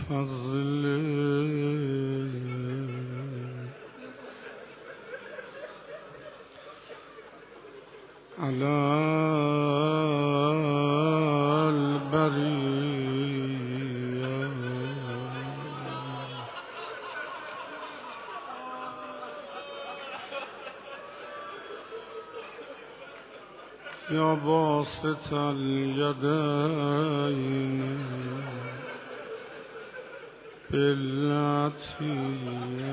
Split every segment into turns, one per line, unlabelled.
الفضل على البرية يا باسط اليدين بالعطية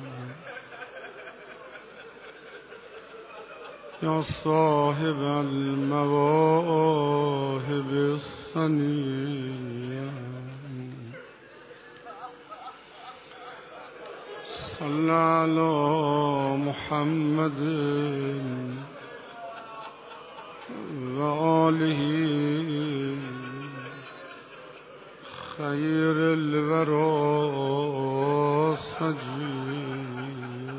يا صاحب المواهب الصنية صل على محمد وآله خير الورى صجيا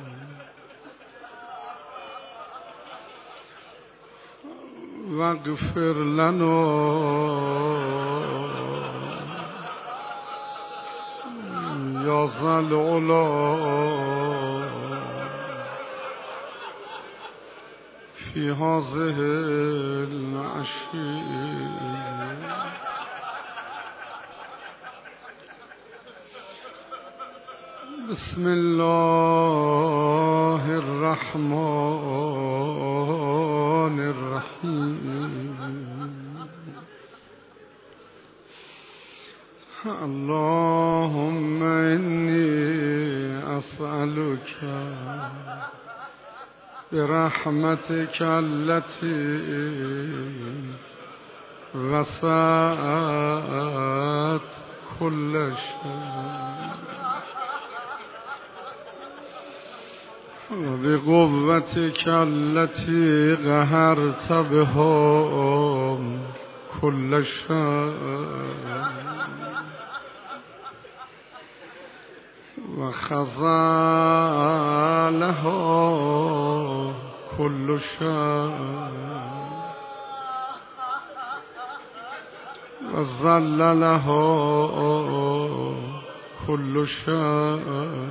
واغفر لنا يا ذا العلا في هذه العشية بسم الله الرحمن الرحيم اللهم إني أسألك برحمتك التي وسعت كل شيء وبقوتك التي قهرت بها كل شيء وخزالها كل شيء وذللها كل شيء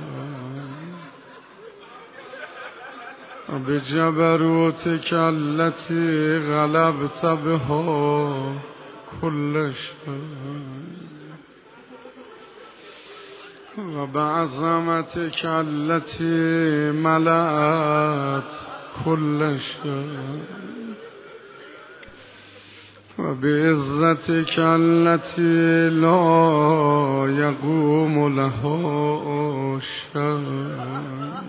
بجبروتك التي غلبت بها كل شيء وبعظمتك التي ملأت كل شيء وبعزتك التي لا يقوم لها شيء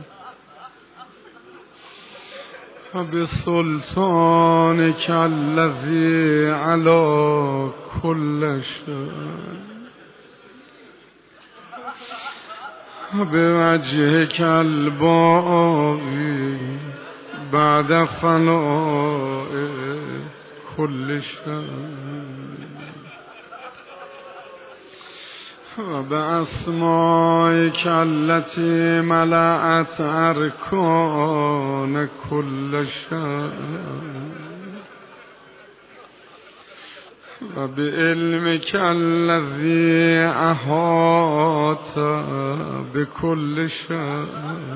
وبسلطانك الذي على كل شيء وبوجهك الباقي بعد فناء كل شيء وبأسمائك التي ملأت أركان كل شيء وبعلمك الذي أحاط بكل شيء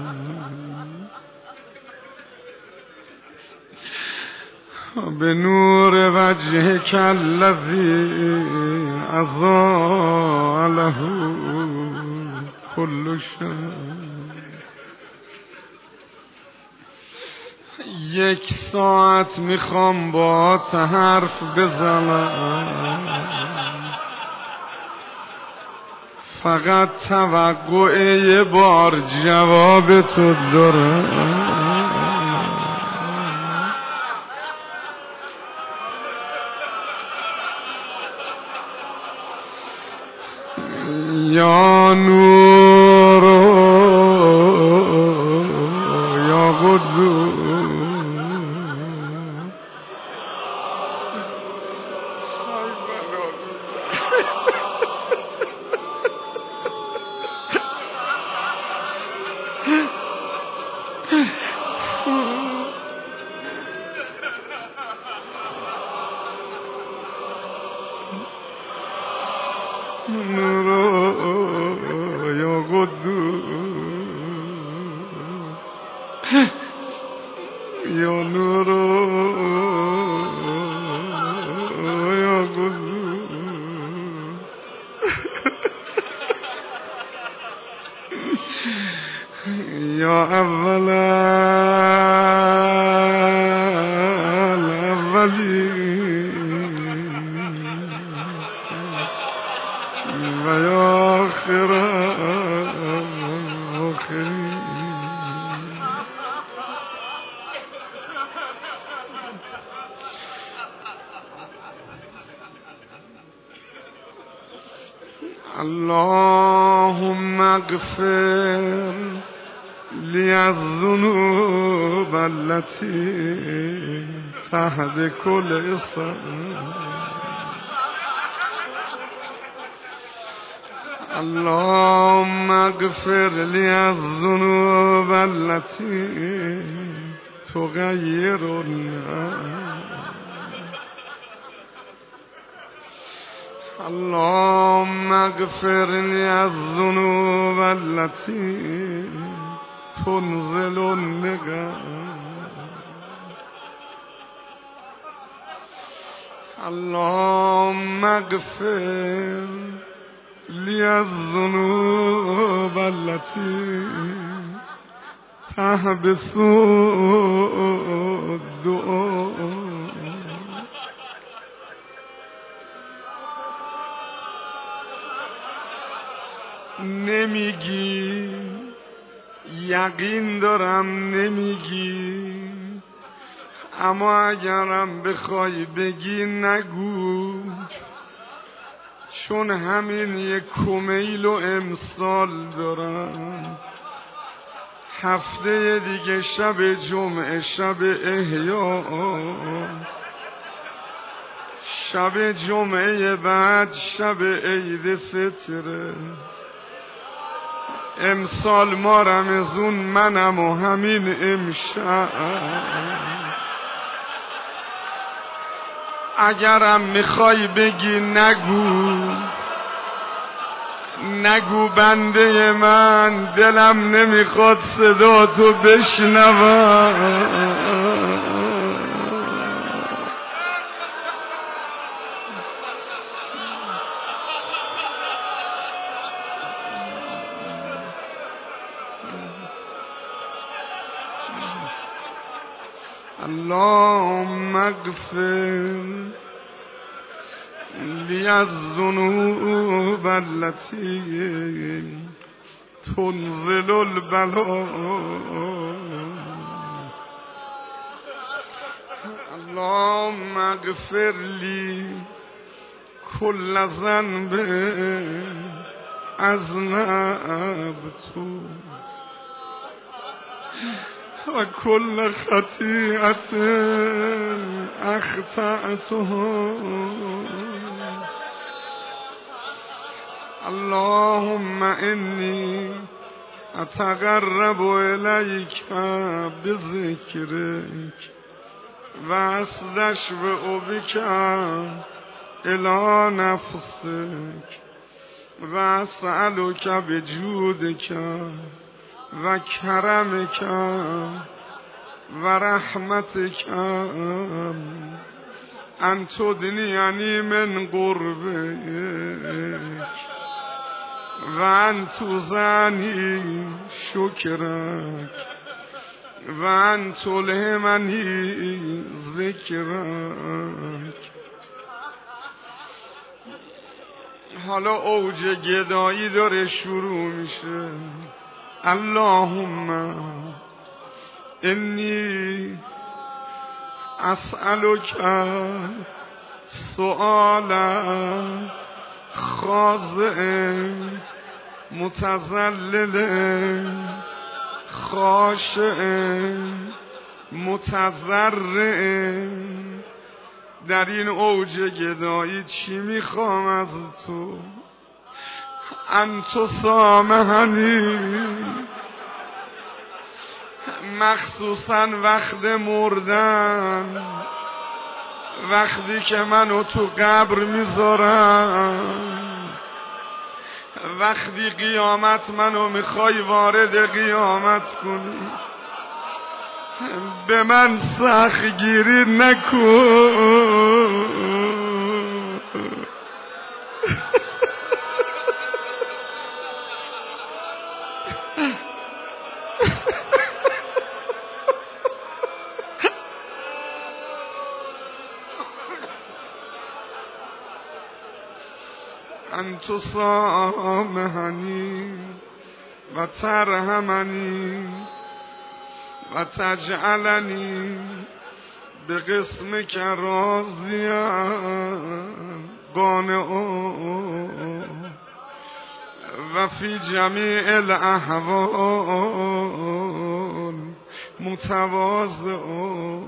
وبنور وجهك الذي أضاء له كل شيء یک ساعت میخوام با حرف بزنم فقط توقع یه بار جواب تو دارم یا نور یا قدوس نور یا آخر آخرین. اللهم اغفر لی الذنوب التي تحت كل اسم. اللهم اغفر لی الذنوب التي تغير الناس. اللهم اغفر لي الذنوب التي تنزل النقام. اللهم اغفر لي الذنوب التي تحبس الدعاء. نمیگی، یقین دارم نمیگی، اما اگرم بخوای بگی نگو، چون همین یک کمیل و امسال دارم. هفته دیگه شب جمعه، شب احیا، شب جمعه بعد شب عید فطره. امسال ما رمضون منم و همین امشب. اگرم میخوای بگی نگو، نگو بنده من دلم نمیخواد صدا تو بشنوم. اللهم اغفر لی الذنوب التي تنزل البلاء. اللهم اغفر لی كل ذنب اذنبت و کل خطیئت اخطأته. اللهم انی اتقرب الیک بذکرک و استشفع بک الی نفسک و اسألک بجودک و کرمک و رحمتک ان تدنیانی من قربک و ان توزنی شکرک و ان تلهمنی ذکرک. حالا اوج گدایی داره شروع میشه. اللهم انی اسألک سؤالا خاضع متذلل خاشع متضرع. در این اوج گدایی چی میخوام از تو؟ انت سامحنی، مخصوصا وقت مردن، وقتی که منو تو قبر میذارم، وقتی قیامت منو میخوای وارد قیامت کنی، به من سخت گیری نکن. ان تسامحنی و ترحمنی و تجعلنی به قسمک راضیا قانعا و فی جمیع الاحوال متواضعا.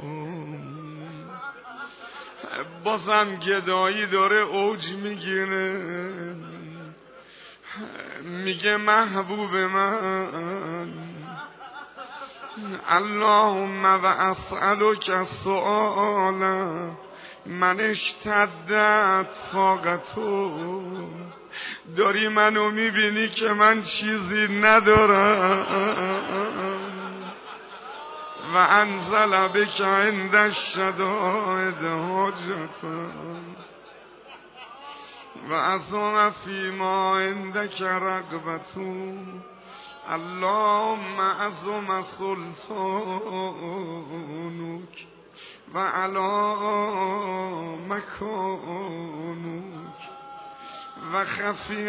بازم گدایی داره اوج میگیره، میگه محبوب من اللهم و اسألک السؤال من اشتدت فاقتو. داری منو میبینی که من چیزی ندارم و انزل بک عند الشدائد حاجتا و عظم فیما عندک رغبتو. اللهم عظم سلطانک و علا مکانک و خفی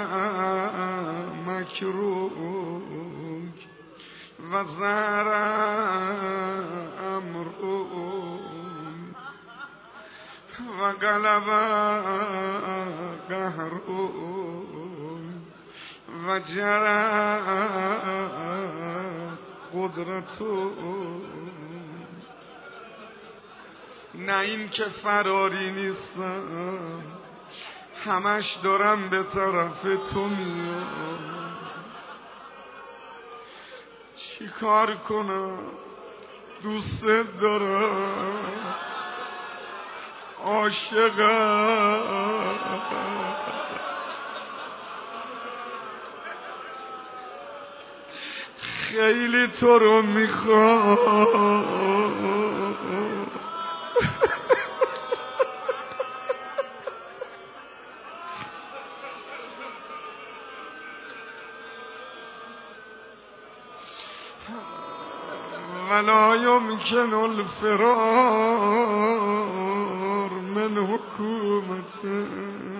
مکروک و ظهر امرک و غلب قهرک و جرت قدرتک. نه این که فراری نیستم، همش دارم به طرف تو میام. چی کار کنم؟ دوست دارم، عاشقم، خیلی تو رو میخوام. ولا يمكن الفرار من حكومته.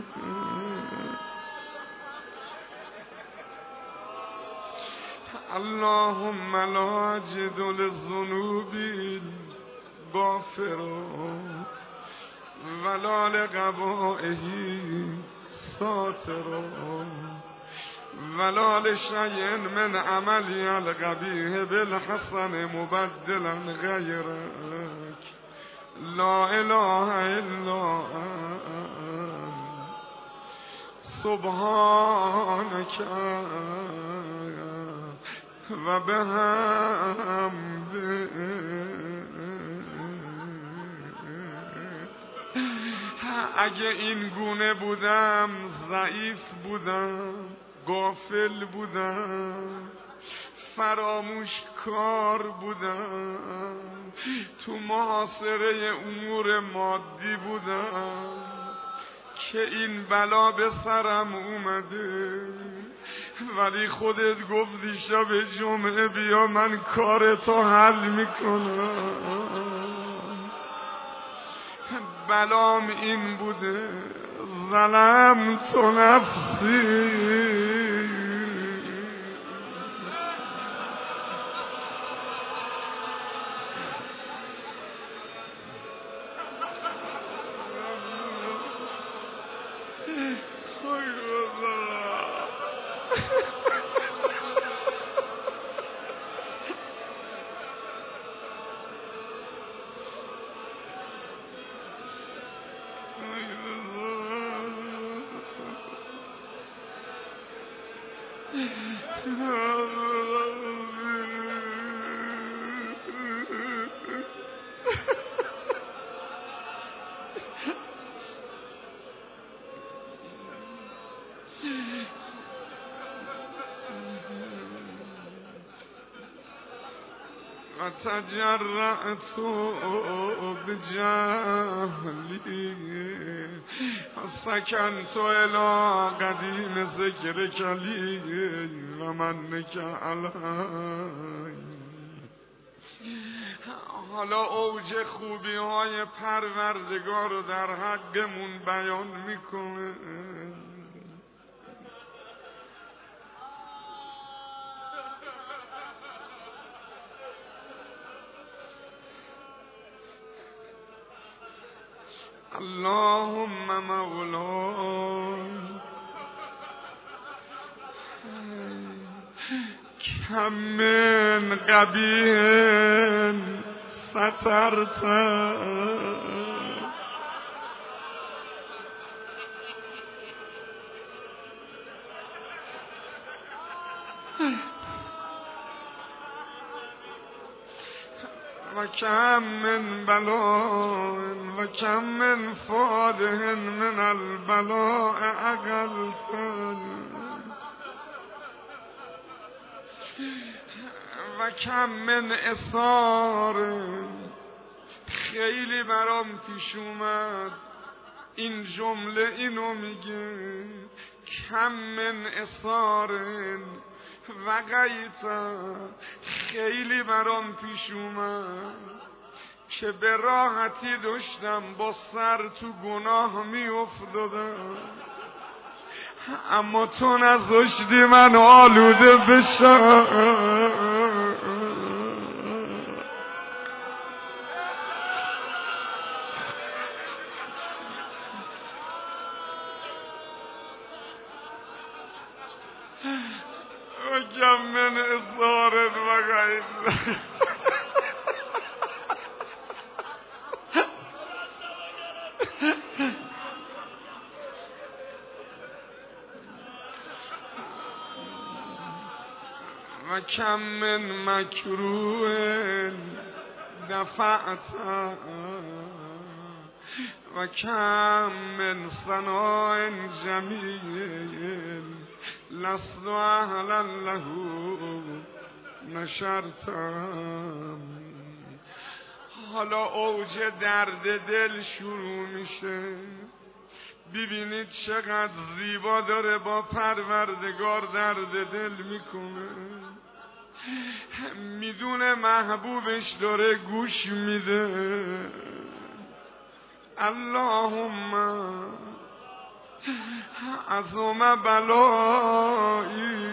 اللهم لا أجد للذنوب غافرا ولا لقبائه ساترا ولا لشيء من عملي القبيح بالحسن مبدلا غيرك. لا إله إلا أنت سبحانك و بحمدک. اگه این گونه بودم، ضعیف بودم، غافل بودم، فراموش کار بودم، تو محاصره امور مادی بودم که این بلا به سرم اومده. ولی خودت گفتی شب جمعه بیا من کارتو حل میکنم. بلام این بوده، ظلمت نفسی. تجرأت بجهلی سکنت الى قدیم ذکرک لی و منک علی. حالا اوج خوبی های پروردگار رو در حقمون بیان میکنه. اللهم مولاي کم من قبیح سترت و کم من بلاء و کم من فاده من البلاء اقلت و کم من اثار. خیلی برام پیش اومد این جمله، اینو میگه کم من اثار وقعیت. خیلی برام پیش اومد که به راحتی داشتم با سر تو گناه میافتادم، اما تو نذاشتی من آلوده بشم. و کم من اثار وقعیت و کم من مکروه دفعت و کم من ثناء جمیل لست اهلا له نشرتم. حالا اوج درد دل شروع میشه. ببینید چقدر زیبا داره با پروردگار درد دل میکنه. میدونه محبوبش داره گوش میده. اللهم عظم بلایی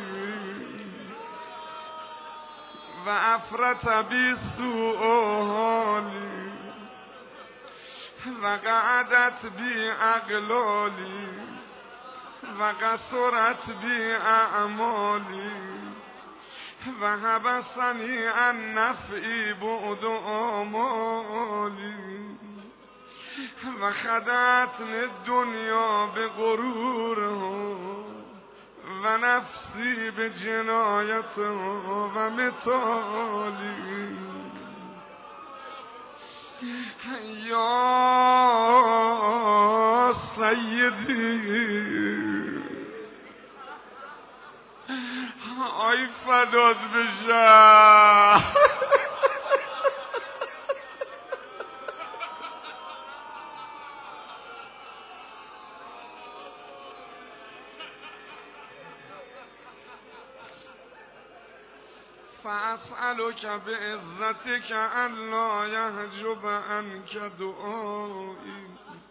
و افرط بی سوء حالی و قعدت بی اقلالی و قصرت بی اعمالی و حبسنی عن نفعی بعد آمالی و خدعتنی الدنیا به غرورها و نفسی به جنایتها و مثالی. یا سیدی آی فدات بشه. فاسألک بعزتک ان لا یحجب عنک دعایی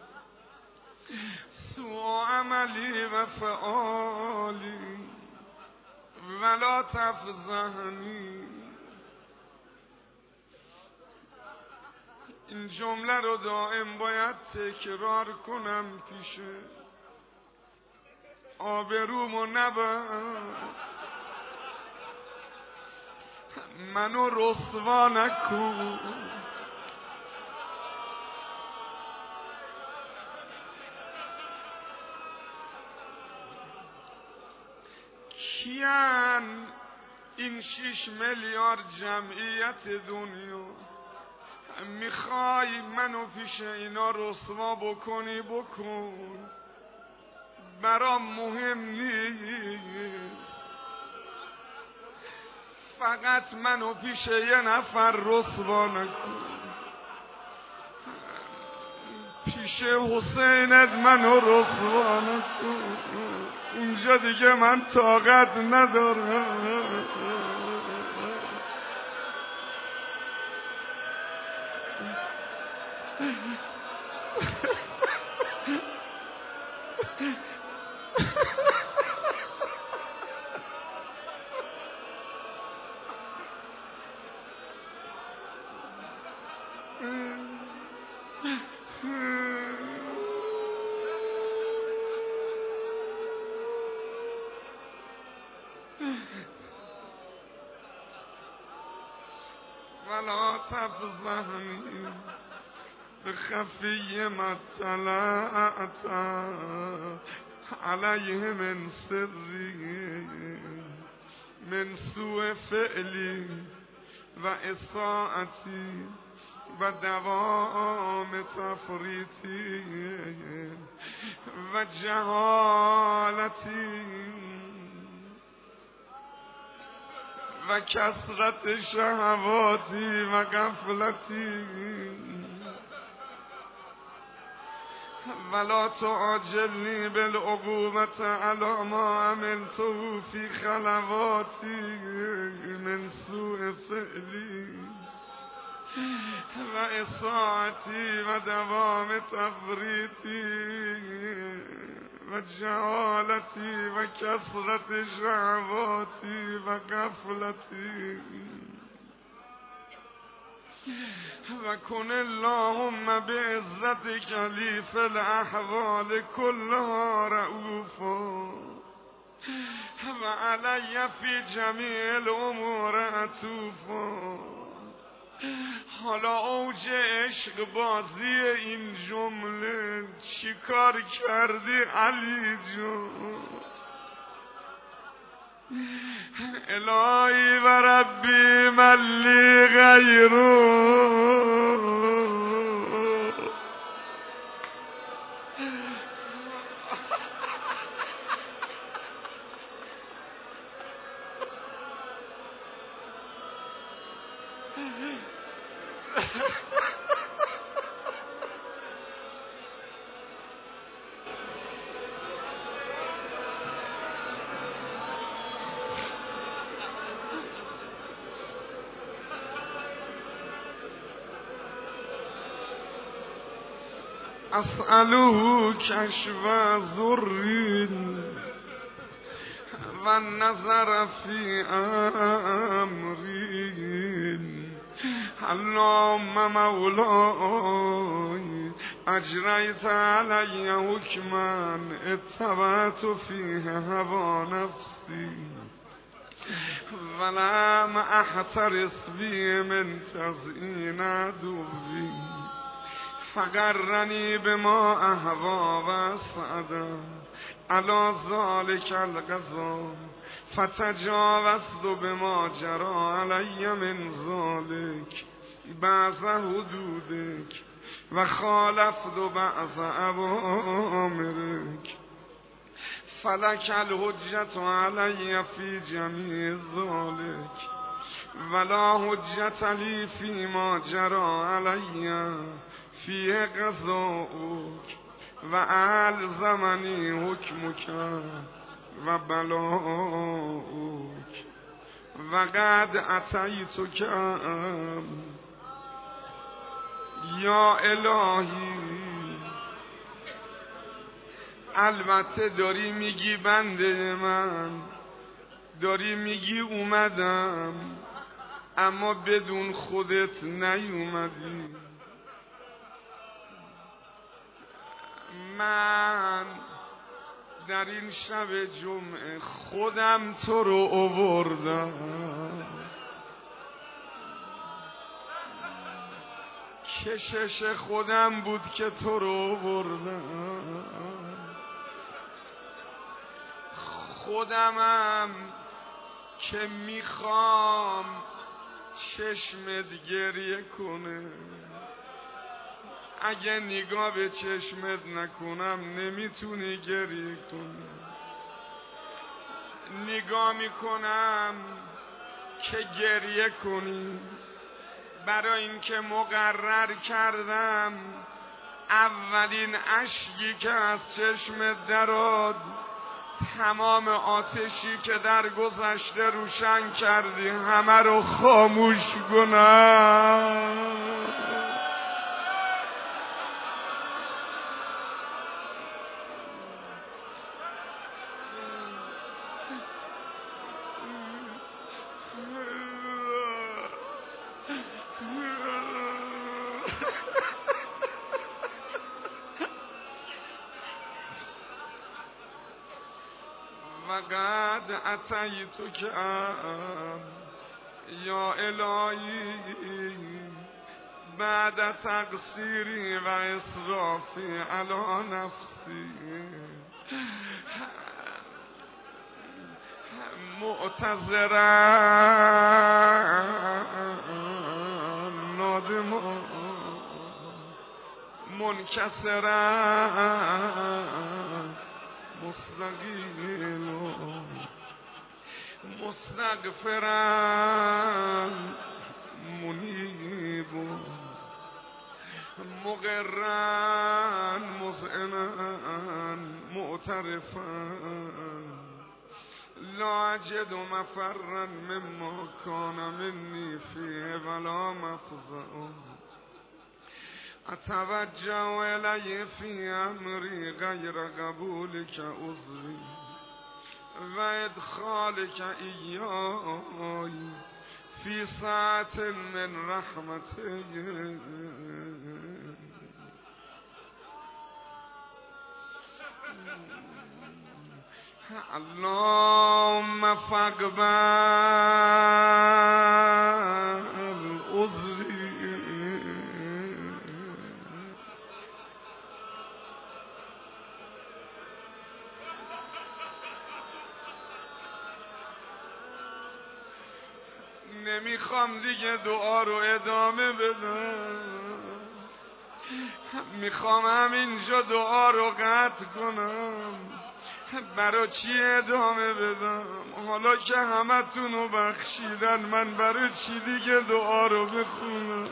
سوء عملی و فعالی ولا تفضحنی. این جمله رو دائم باید تکرار کنم پیش آبرومو نبر. منو رسوا نکن. کیان این 6 میلیارد جمعیت دنیا میخوای منو پیش اینا رسوا بکنی؟ بکن، برام مهم نیست. فقط منو پیش یه نفر رسوا نکن. پیش حسینت منو رسوا نکن. اینجا دیگه من طاقت ندارم. فلا تفضحنی به خفی ما اطلعت علیه من سری من سوء فعلی و اساءتی و دوام تفریطی و جهالتی و کثرت شهواتی و غفلتی ولا تعجلنی بالعقوبة علی ما عملته فی خلواتی من سوء فعلی و اساءتی و دوام تفریطی و جهالتی و کثرت شهواتی و غفلتی و کن اللهم بعزتک لی فی الاحوال کلها رؤوفا و علی فی جمیع الامور عطوفا. حالا اوج عشق بازی این جمله چیکار کردی علی جون؟ الهی و ربی ملی غیرو اسأله کشف ذرین و نظر فی امرین. اللهم مولای اجریت علی حکما اتبعت فیه هوا نفسی ولم احترس بی من تزیین عدوی فقرنی بما اهوا و سعدا علی ذالک القضا فتجاوزت بما جرى علی من ذالک بعض حدودک و خالفت بعض اوامرک فلک الحجة علی فی جمیع ذالک ولا حجة لی فی ما جرى علی فیه قضاؤک و الزمنی حکمک و بلاؤک و قد اتیتک یا الهی. البته داری میگی بنده من، داری میگی اومدم، اما بدون خودت نیومدی. من در این شب جمعه خودم تو رو آوردم، کشش خودم بود که تو رو آوردم، خودمم که میخوام چشمت گریه کنه. اگه نگاه به چشمت نکنم نمیتونی گریه کنی. نگاه میکنم که گریه کنی، برای اینکه مقرر کردم اولین اشکی که از چشمت درآد تمام آتشی که در گذشته روشن کردی همه رو خاموش کنم. وقد اتیتک یا الهی بعد تقصیری و اسرافی علی نفسی معتذرا نادما منکسرا مستقیل مستغفرا منیب مقرا مذعنا معترفا لا اجد مفرا مما كان مني فيه ولا مفزع اتوجه الی فی امری غیر قبولک عذری و ادخالک ایای فی ساعت من رحمتک اللهم فاقبل عذری نمیخوام دیگه دعا رو ادامه بدم، میخوام همینجا دعا رو قطع کنم. برای چی ادامه بدم؟ حالا که همه تونو بخشیدن من برای چی دیگه دعا رو بخونم؟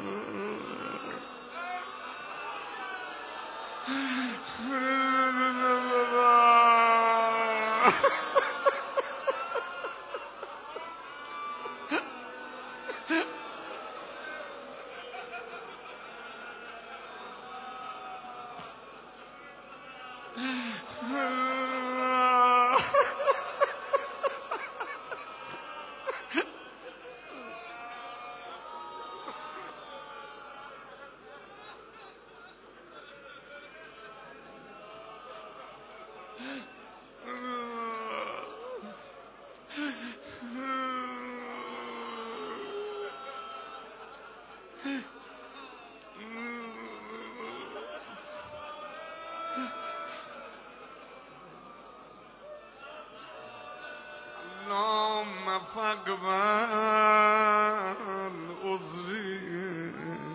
اللهم فاقبل عذری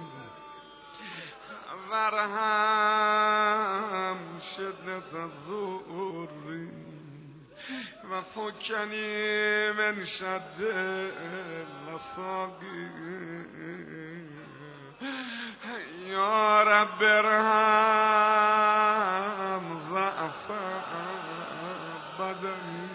وارحم شدت الضر و فکنی من شد الوساقی یا رب ارحم ضعف بدنی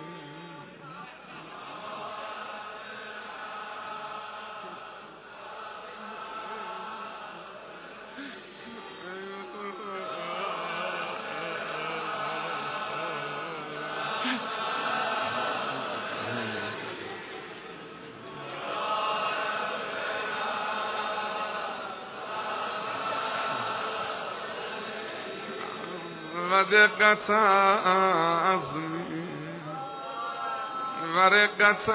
و دقت عزمی و رقت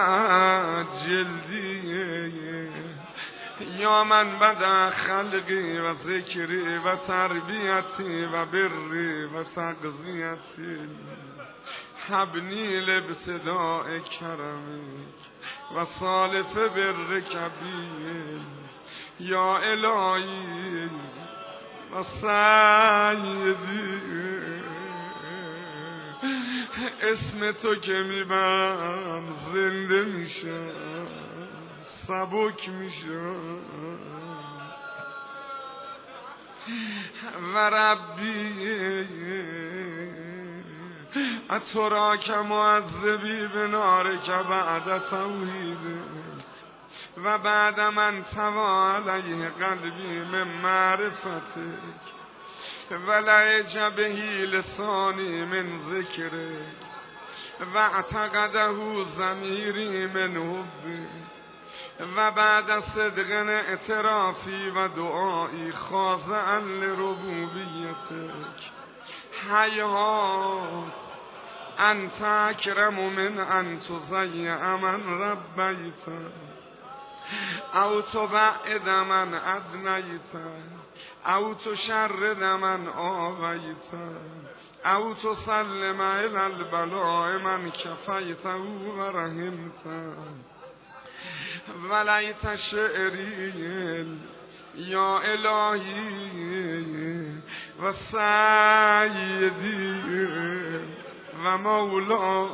جلدی یا من بدا خلقی و ذکری و تربیتی و بری و تغذیتی حبنی لابتداء کرمی و صالف بر کبیر یا الهی و سیدی اسم تو که میبرم زنده میشم سبک میشم و ربی اتورا که معذبی به نار که بعد توحیده و بعد من توا علیه قلبی من معرفتک و لعجبهی لسانی من ذکره و اعتقده ضمیری من حبی و بعد صدق اعترافی و دعایی خاضعا لربوبیتک حیات انت اکرم من ان تضیع من ربیت او تبعد من ادنیت او تشرد من آویت او تسلم الى البلاء من کفیته و رحمت ولیت شعری یا الهی و سیدی و مولا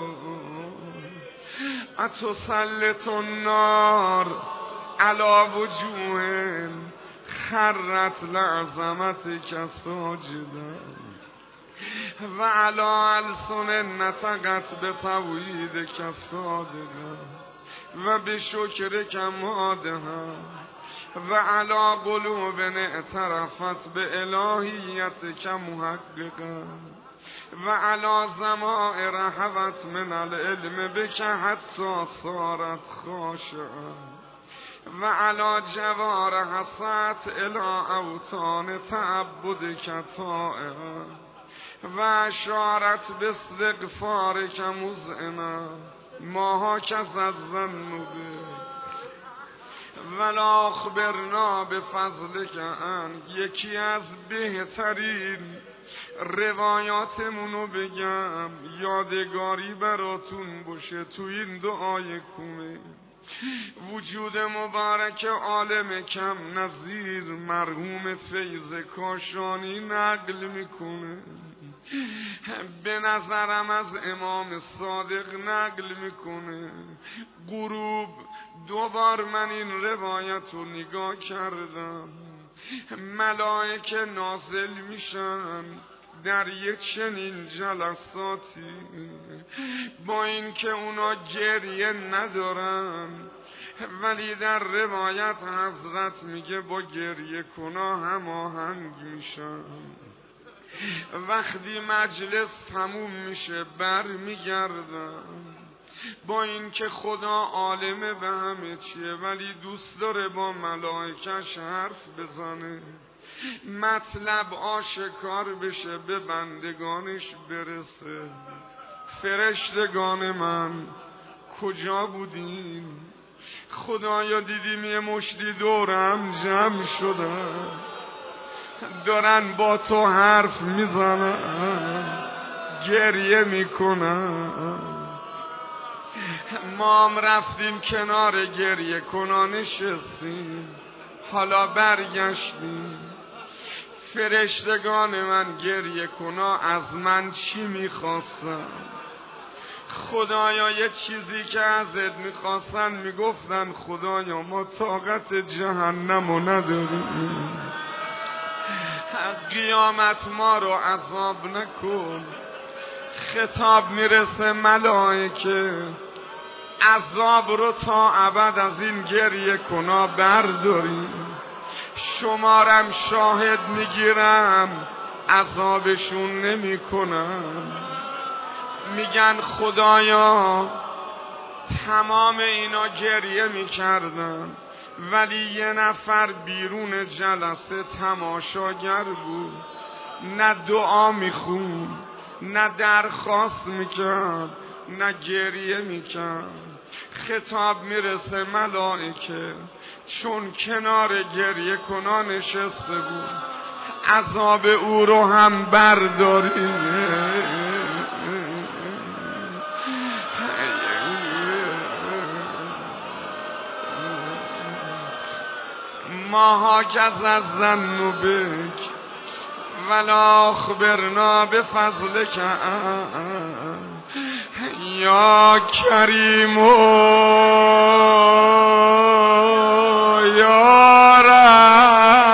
اتسلط النار علی وجوه خرت لعظمتک ساجدا و علی السن نطقت بتوحیدک صادقا و بشکرک مادها و علی قلوب اعترفت به الهیتک محققا و علی ضمائر حوت من العلم بک حتی صارت خاشعا و علی جوارح حسات الی اوطان تعبدک طائعا و اشارت باستغفارک مذعنا ما هکذا الظن بک ولا اخبرنا بفضلک ان یکی از بهترین روایاتمونو بگم یادگاری براتون باشه تو این دعای کومه. وجود مبارک عالم کم نظیر مرحوم فیض کاشانی نقل میکنه، به نظرم از امام صادق نقل میکنه. غروب دوبار من این روایت رو نگاه کردم، ملائکه نازل میشن در یک چنین جلساتی، با اینکه اونا گریه ندارن ولی در روایت حضرت میگه با گریه کنا هماهنگ میشن. وقتی مجلس تموم میشه بر میگردن، با اینکه خدا عالمه به همه چیه ولی دوست داره با ملائکش حرف بزنه، مطلب آشکار بشه، به بندگانش برسه. فرشتگان من کجا بودین؟ خدایا دیدیم یه مشتی دورم جمع شدن، دارن با تو حرف میزنن، گریه میکنن. ما هم رفتیم کنار گریه کنان نشستیم، حالا برگشتیم. فرشتگان من گریه کنا از من چی میخواستن؟ خدایا یه چیزی که ازت میخواستن میگفتن خدایا ما طاقت جهنمو نداریم، قیامت ما رو عذاب نکن. خطاب میرسه ملائکه عذاب رو تا ابد از این گریه کنا برداریم، شمارم شاهد میگیرم عذابشون نمی کنم. میگن خدایا تمام اینا گریه میکردن ولی یه نفر بیرون جلسه تماشاگر بود، نه دعا میخون نه درخواست میکرد نه گریه میکرد. خطاب میرسه ملائکه چون کنار گریه کنا نشسته بود عذاب او رو هم بردارید. ما هکذا الظن بک ولا اخبرنا بفضلک یا کریم یا رب.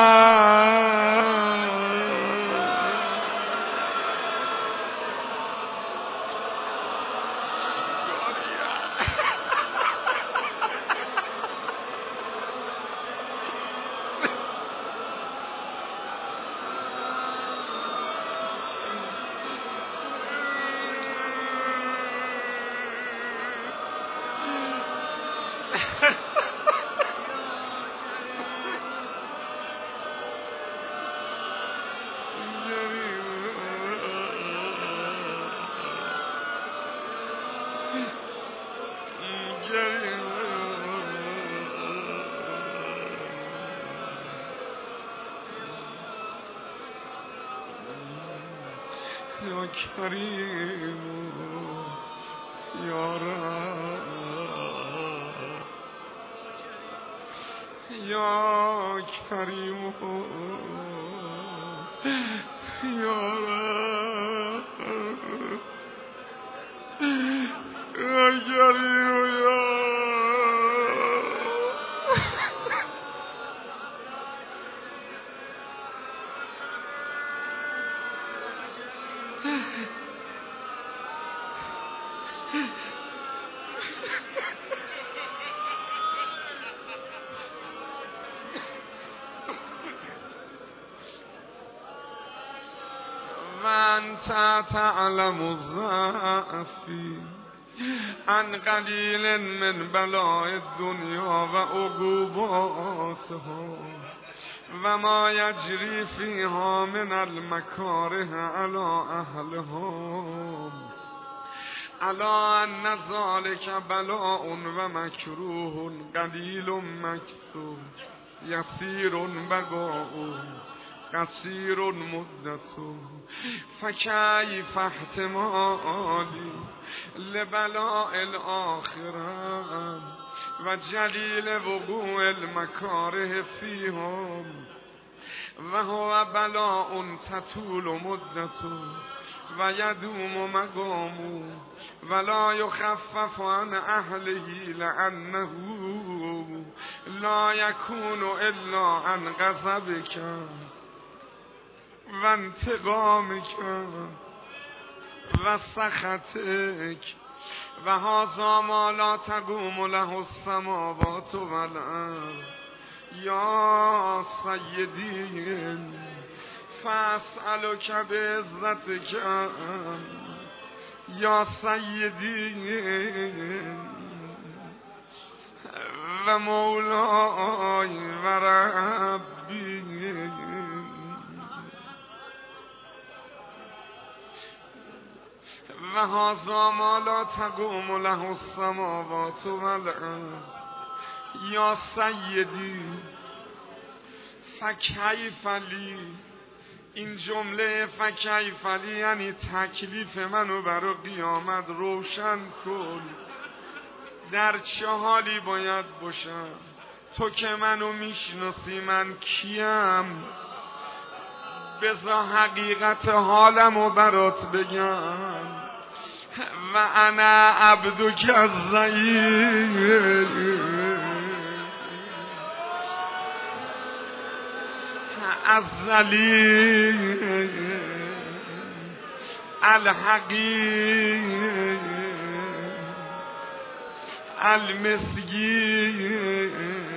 یا کریم یا رب یا کریم یا رب یا کریم یا وانت تعلم ضعفی عن قلیل من بلاء الدنیا و عقوباتها و ما یجری فیها من المکاره علی اهلها الا ان ذلک بلاء و مکروه قلیل مکسور یسیر بقاء قصیر مدت فکیف احتمالی لبلاء الاخره و جلیل وقوع المکاره فیهم و هو بلاء تطول مدت و یدوم مقام ولا یخفف عن اهله لانه لا یکون الا عن غضبک و انتقامک و سخطک و هذا ما لا تقوم له السماوات والارض یا سیدی فاسألک بعزتک یا سیدی و مولای و ربی و هذا ما لا تقوم له السماوات والارض یا سیدی فکیف لی. این جمله فکیف لی یعنی تکلیف منو برای قیامت روشن کن. در چه حالی باید باشم؟ تو که منو میشناسی من کیم، بذار حقیقت حالمو برات بگم. و انا عبدک الضعیف الذلیل الحقیر المسکین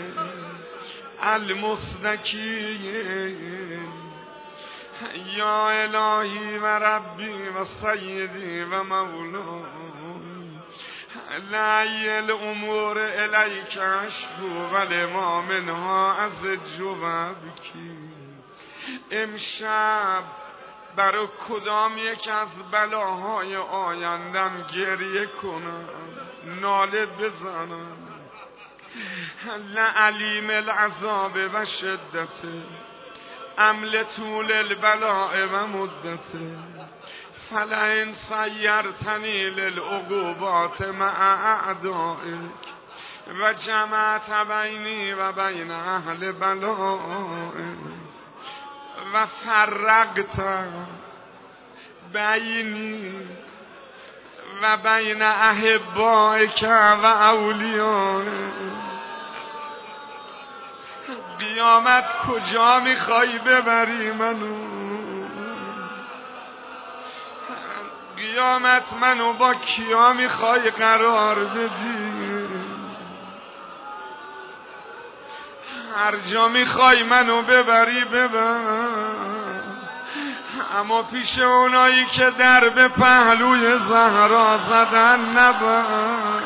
المستکین یا الهی و ربی و سیدی و مولای لعی الامور الیک اشکو و لما منها از جوابکی. امشب برای کدام یک از بلاهای آیندم گریه کنم، ناله بزنم. لعلیم العذاب و شدته عمل طول البلاء و مدته فلئن سیرتنی للعقوبات مع اعدائک و جمعت بینی و بین اهل بلائک و فرقت بینی و بین احبائک و اولیائک. قیامت کجا میخوای ببری منو؟ قیامت منو با کیا میخوای قرار بدی؟ هر جا میخوای منو ببری ببر، اما پیش اونایی که در به پهلوی زهرا زدن نبر.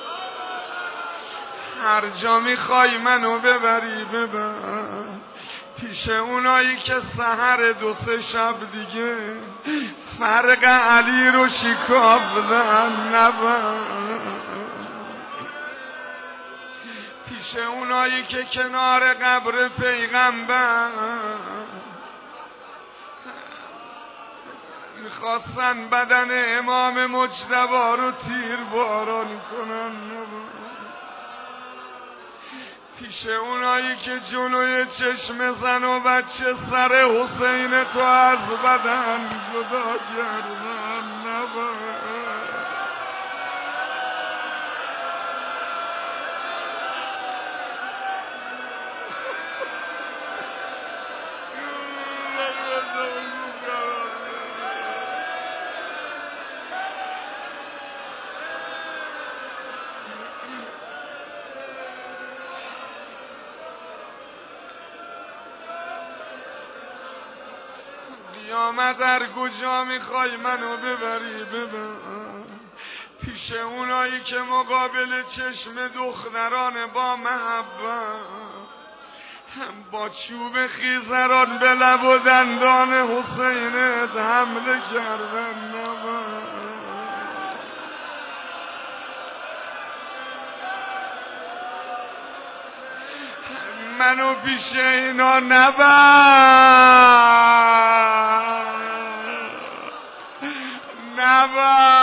هر جا میخوای منو ببری ببر، پیش اونایی که سحر 2-3 شب دیگه فرق علی رو شکافتن نبند، پیش اونایی که کنار قبر پیغمبر میخواستن بدن امام مجتبی رو تیر باران کنن نبند، پیش اونایی که جلوی چشم زن و بچه سر حسین تو از بدن جدا کردن نبند. قیامت در کجا میخوای منو ببری ببر، پیش اونایی که مقابل چشم دختران با محبت با چوب خیزران به لب و دندان حسینت حمله کردن نبند. منو پیش اینا نبند.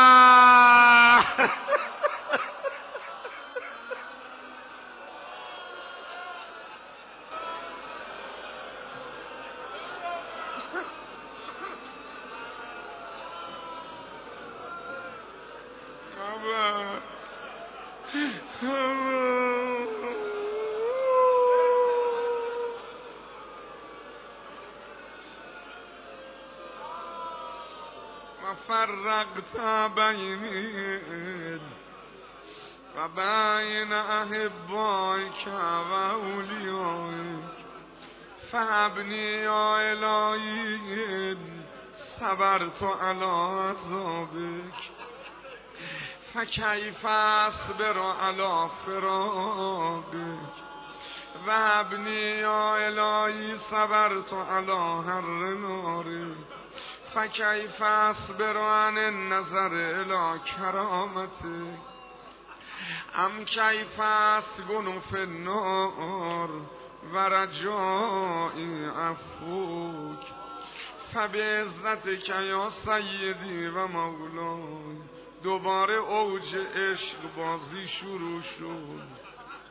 فرقت بینی و بین احبایک و اولیایک فهبنی یا الهی صبرت علی عذابک فکیف اصبر علی فراقک وهبنی یا الهی صبرت علی حر نارک فکیف اصبر عن النظر الی کرامتک ام کیف اسکن فی النار و رجائی عفوک فبعزتک یا سیدی و مولای. دوباره اوج عشق بازی شروع شد.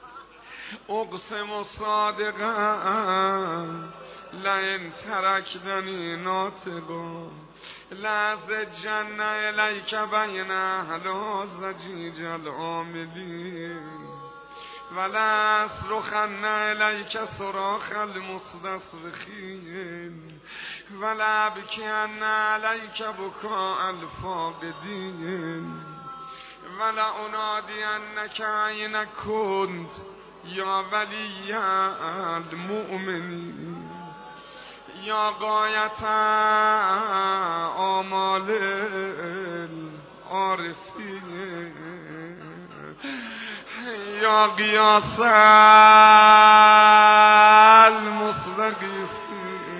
اقسم صادقا لئن ترکتنی ناطقا لأزجن الیک بین اهل زجیج العاملین ولأصرخن الیک صراخ المستصرخین ولأبکین الیک بکاء الفاقدین ولأنادینک این کنت یا ولی المؤمنین یا غایت آمال العارفین یا قیاس المستغیثین.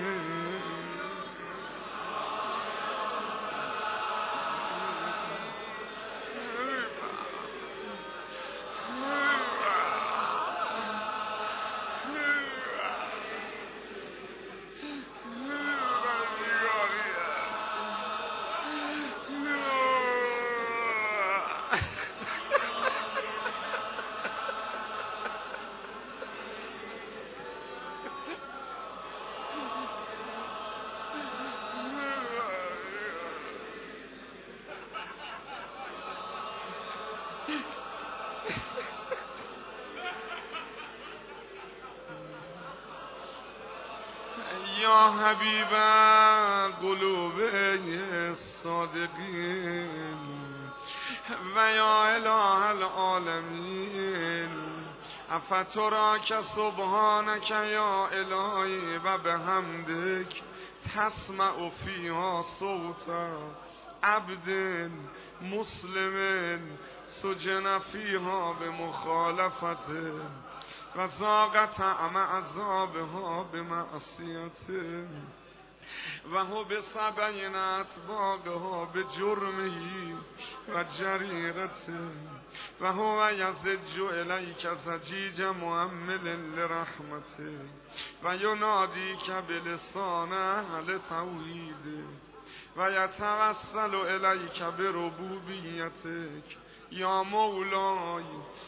یا حبیب قلوب الصادقین و یا اله العالمین افتراک سبحانک یا الهی و بحمدک تسمع فیها صوت عبد مسلم سجن فیها به مخالفت و ذاق طعم عذابها بمعصیته و هو بسبعین اطباقها بجرمه و جریرته و هو یزج الیک زجیج مؤمل لرحمته و ینادیک بلسان اهل توحیده و یتوسل الیک بربوبیتک یا مولای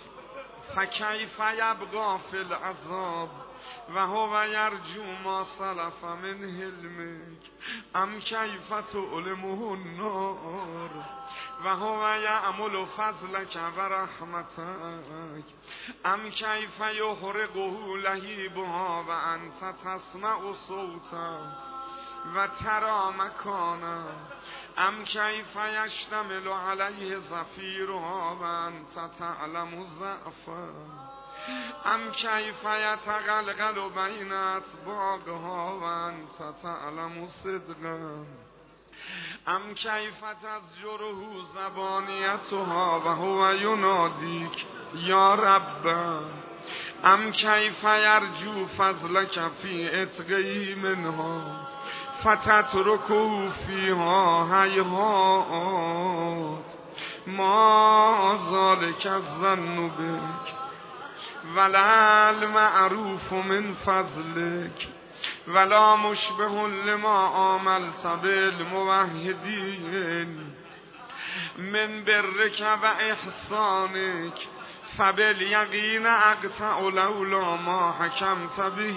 فکیف یبقی فی العذاب و هو یرجو ما سلف من حلمک ام کیف تعلمه النار و هو یعمل فضلک و رحمتک ام کیف یحرقه لهیبها و انت تسمع صوتا و ترى مکانا ام کیف یشتمل علیه زفیرها و انت تعلم ضعفا ام کیف یتقلقل بین اطباقها و انت تعلم صدقا ام کیف تزجره زبانیتها و هو ینادیک یا رب ام کیف یرجو فضلک فی عتقه منها فتترکه فیها هیهات ما ذلک الظن بک ولا المعروف من فضلک ولا مشبه لما عاملت بالموحدین من برک و احسانک فبالیقین اقطع لولا ما حکمت به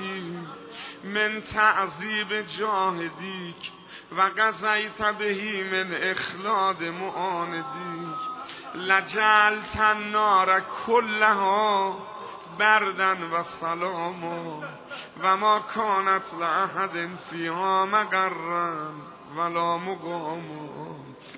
من تعذیب جاهدیک و قضیت به من اخلاد معاندیک لجعلت النار کلها بردن و سلاما و ما کانت لأحد فیها مقرا ولا مقاما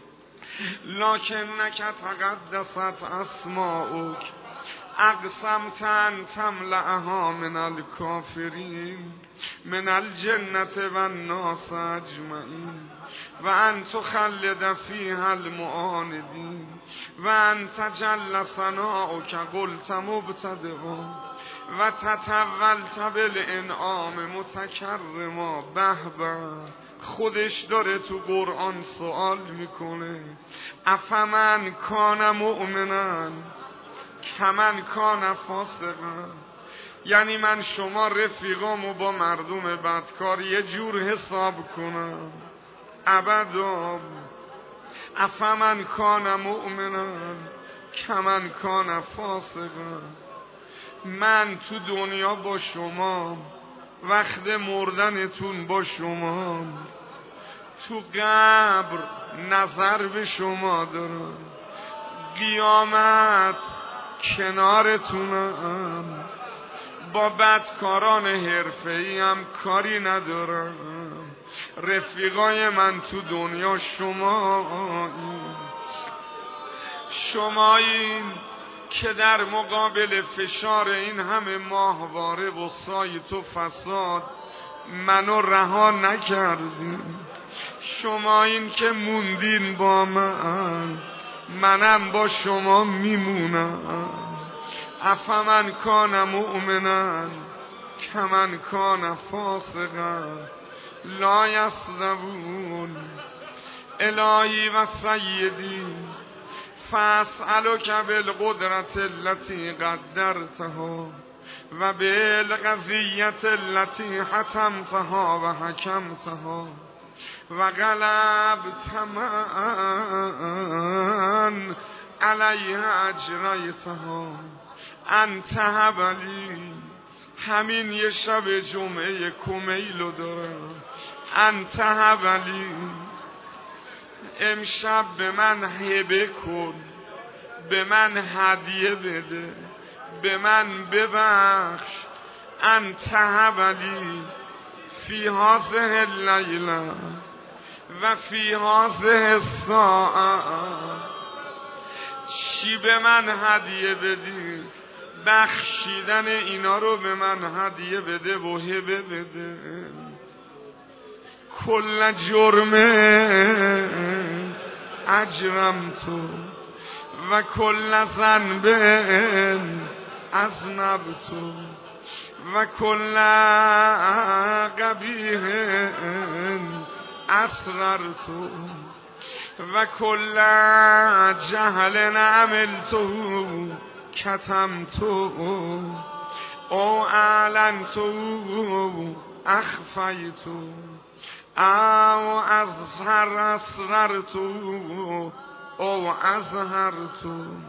لکنک تقدست اسماؤک اقسمت ان تملأها من الکافرین من الجنة و الناس اجمعین و ان تخلد فیها المعاندین و ان تجل ثناؤک قلت مبتدئا و تطولت بالانعام متکرما. به به، خودش داره تو قرآن سوال میکنه افمن کان مؤمنا کمن کان فاسقا، یعنی من شما رفیقامو با مردم بدکار یه جور حساب کنم؟ ابدا. افمن کان مؤمنا کمن کان فاسقا، من تو دنیا با شما، وقت مردنتون با شما، تو قبر نظر به شما دارم، قیامت کنارتونم، با بدکاران حرفه‌ای هم کاری ندارم. رفیقای من تو دنیا شمایین که در مقابل فشار این همه ماهواره و سایت و فساد منو رها نکردین. شما این که موندین با منم با شما میمونم. افمن کان مؤمنا کمن کان فاسقا لا یستوون. الهی و سیدی فاسألک بالقدرت التي قدرتها و بالقضیت التي حتمتها و حکمتها و غلبت من علیها اجریتها انت هبلی. همین یه شب جمعه کمیلو دارم. انت هبلی، امشب به من هبه کن، به من هدیه بده، به من ببخش. انت هبلی فی هذه اللیله و فی هذه الساعه. چی به من هدیه بدی؟ بخشیدن اینا رو به من هدیه بده و هبه بده. کل جرم اجرم تو و کل ذنب اذنبت و کل قبیح اسررت و کل جهل عملت کتمت او اعلنت اخفیت او اسررت او اظهرت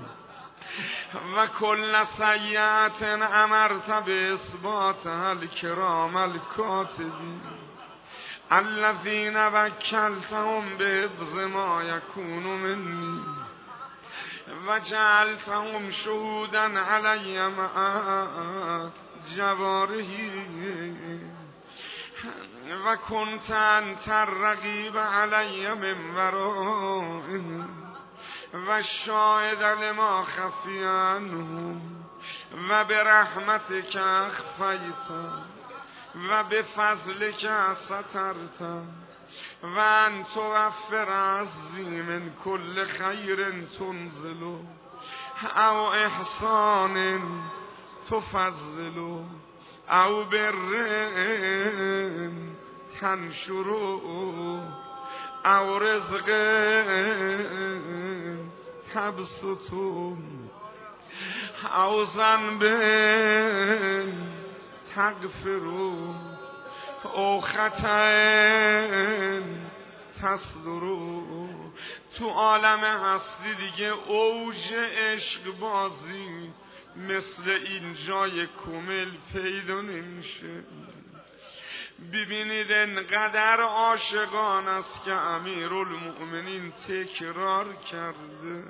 و کل سیئت امرت به اثباتها الکرام الکاتبین الذین وکلتهم به حفظ ما یکون منی و جعلتهم شهودا علی مع جوارحی و کنت انت الرقیب علی من ورائهم و شاهد لما خفی عنهم و برحمتک اخفیت و بفضلک سترت و ان توفر عزی من کل خیر تنزل او احسان تفضل او بر تنشر او رزق تبسط او ذنب تغفر او خطأ تصدر. تو عالم هستی دیگه اوج عشق بازی مثل این جای کامل پیدا نمیشه. ببینید انقدر عاشقان است که امیرالمؤمنین تکرار کرده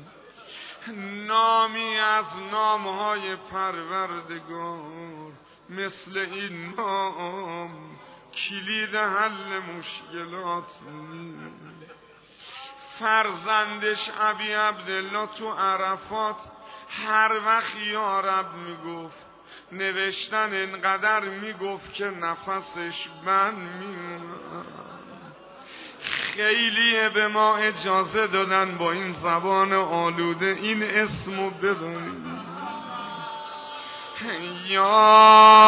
نامی از نامهای پروردگار مثل این نام کلید حل مشکلات. فرزندش ابی عبدالله تو عرفات هر وقت یا رب میگفت نوشتن اینقدر میگفت که نفسش بند میومد. خیلی به ما اجازه دادن با این زبان آلوده این اسمو ببریم یا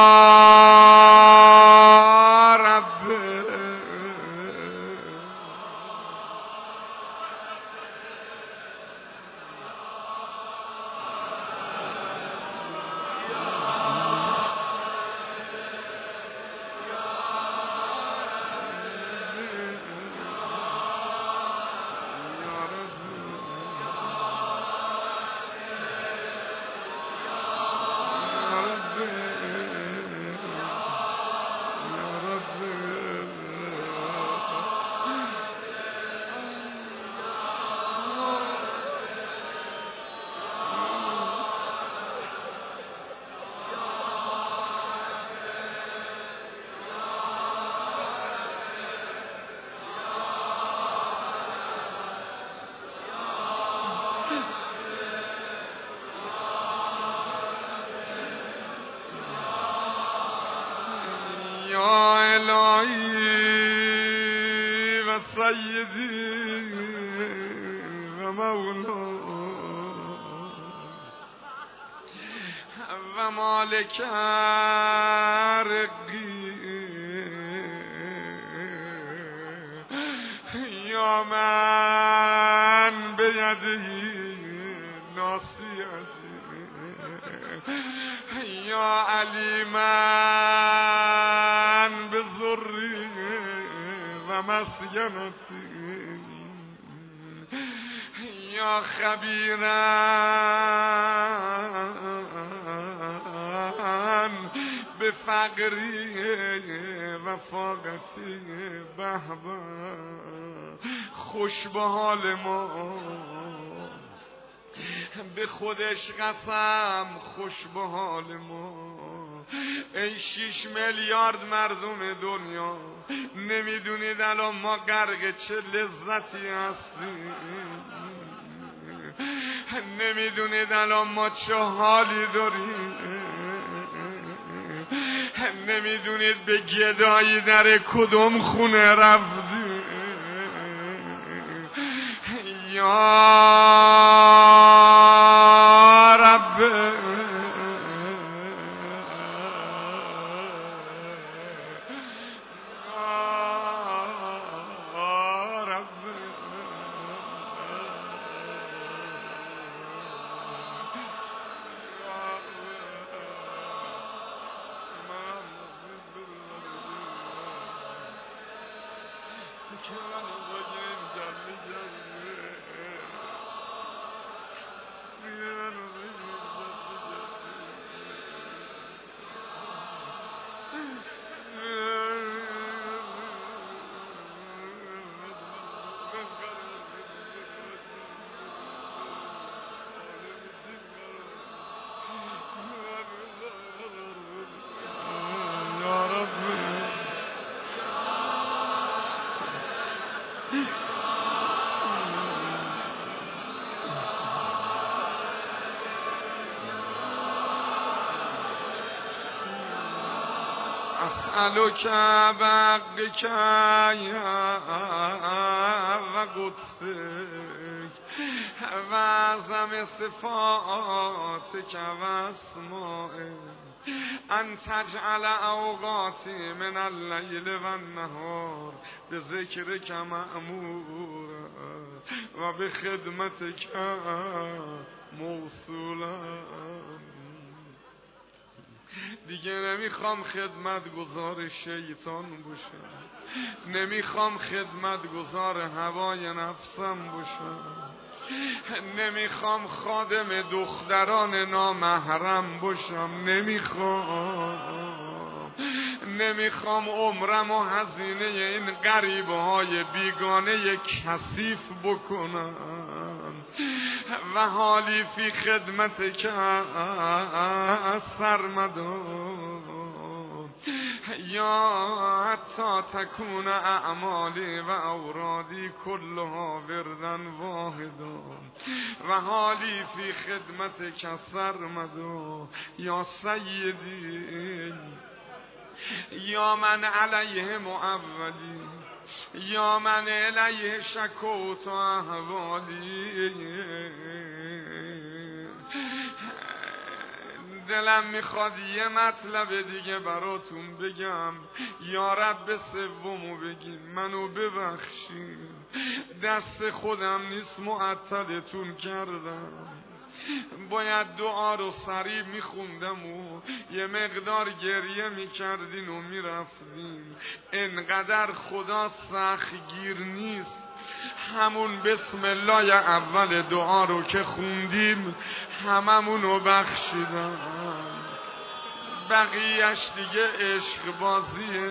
رب. یا الهی و سیدی و مولا و مالک رقی یا من بیدی ناصیتی یا علیمن بزری و مسکنتی یا خبیرن به فقری و فاقتی. به خوش به حال ما، به خودش قسم خوش به حال ما. ای 6 میلیارد مردم دنیا، نمیدونید الان ما غرق چه لذتی هستیم، نمیدونید الان ما چه حالی داریم، نمیدونید به گدایی در کدوم خونه رفتیم. یا رب اسألک بقک و قدسک و اعظم صفاتک و اسمائک ان تجعل اوقاتی من اللیل و النهار به ذکرک مأمورا و به خدمتک موصولا. دیگه نمیخوام خدمت گزار شیطان باشم، نمیخوام خدمت گزار هوای نفسم باشم، نمیخوام خادم دختران نامحرم باشم، نمیخوام عمرم و هزینه این غریبه های بیگانه کثیف بکنم. و حالی فی خدمت که سرمدان یا حتی تکون اعمالی و اورادی کلها وردن واحدان و حالی فی خدمت که سرمدان یا سیدی یا من علیه معولی یا من علیه شکوت و احوالی. دلم میخواد یه مطلب دیگه براتون بگم، یا رب سومو بگین، منو ببخشین، دست خودم نیست معطلتون کردم، باید دعا رو سریع میخوندم و یه مقدار گریه میکردین و میرفتین. انقدر خدا سخت گیر نیست، همون بسم الله اول دعا رو که خوندیم هممونو بخشیدم، بقیهش دیگه عشق بازیه.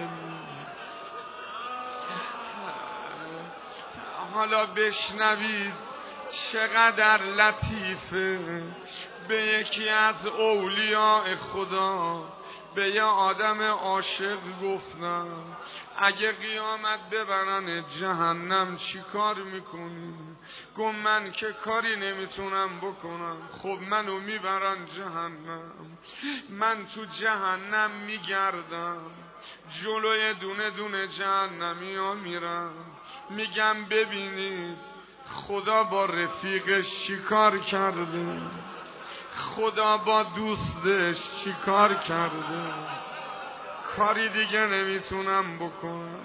حالا بشنوید چقدر لطیفه. به یکی از اولیاء خدا، به یه آدم عاشق گفتم اگه قیامت ببرن جهنم چی کار میکنی؟ گفت من که کاری نمیتونم بکنم. خب منو میبرن جهنم، من تو جهنم میگردم، جلوی دونه دونه جهنمی ها میرم، میگم ببینید خدا با رفیقش چی کار کرده، خدا با دوستش چی کار کرده، کاری دیگه نمیتونم بکنم.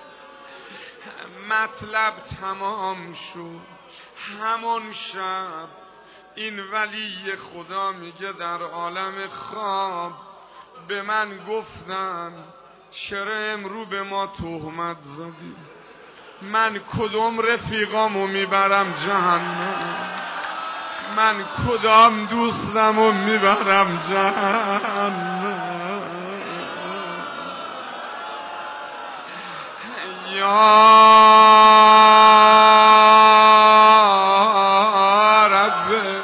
مطلب تمام شد. همون شب این ولی خدا میگه در عالم خواب به من گفتن چرا امرو به ما تهمت زدی؟ من کدوم رفیقامو میبرم جهنم؟ من کدام دوستمو میبرم جهنم؟ یا رب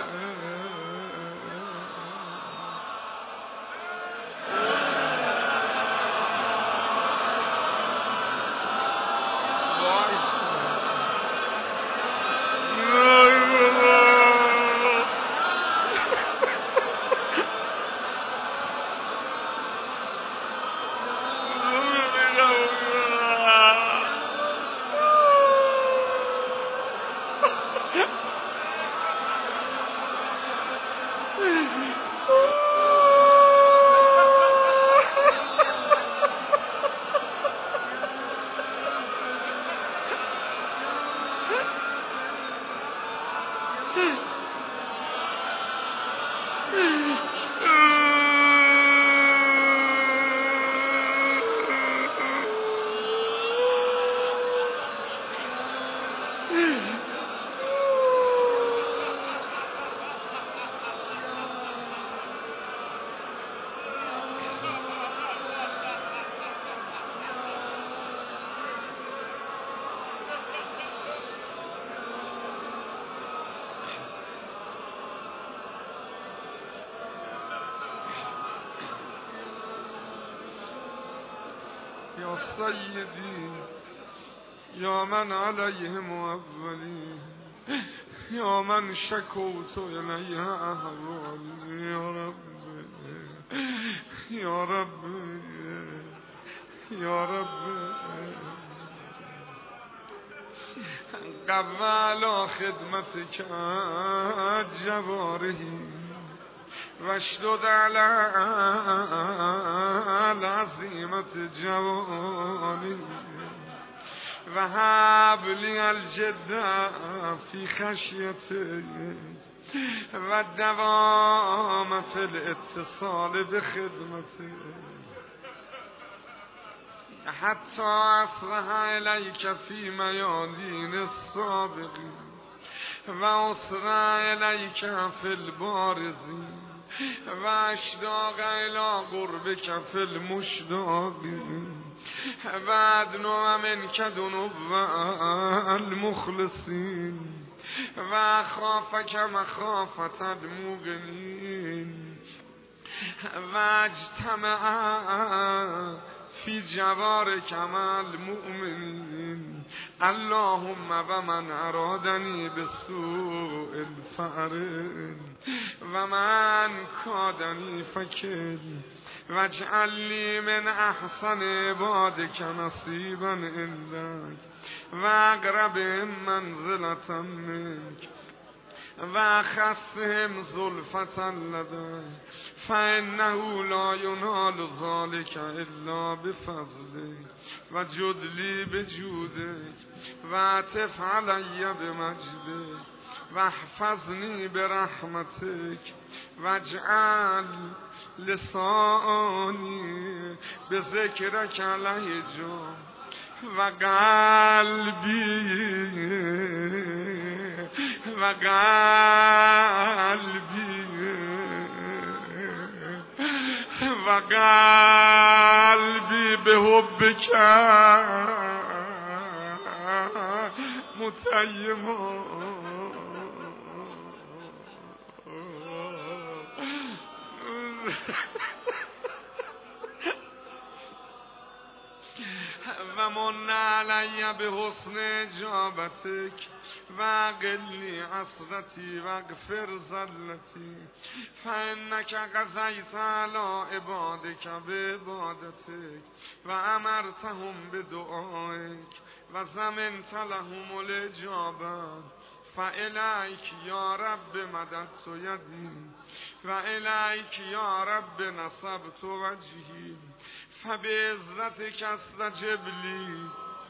یا سیدی یا من علیهم اولی یا من شکوت الیه احوالی. یا رب یا رب یا رب قبل خدمتك جوارحي واشدد على العزيمة جواني وهب لي الجد في خشيتك والدوام في الاتصال بخدمتك حتى أصرح إليك في ميادين السابقين وأسرع إليك في البارزين وأشتاق إلى قربك في المشتاقين وأدنو منك دنو المخلصين وأخافك مخافة المؤمنين واجتمع في جوارك مع المؤمنين اللهم ومن أرادني بالسوء الفارد ومن كادني فكل واجعل لي من أحسن عبادك نصيبا عندك وأقربهم منزلة منك وأخصهم زلفة لديك فإنه لا ينال ذلك إلا بفضلك وجد لي بجودك وعطف علي بمجدك واحفظني برحمتك واجعل لساني بذكرك لهجا وقلبي بحبك متيم ومن علي بحسن اجابتك وقلي عصرتي واغفر زلتي فإنك قضيت على عبادك بعبادتك وأمرتهم بدعائك وزمنت لهم الإجابة فإليك يا رب مددت يدي وإليك يا رب نصبت وجهي فبعزتك استجب لي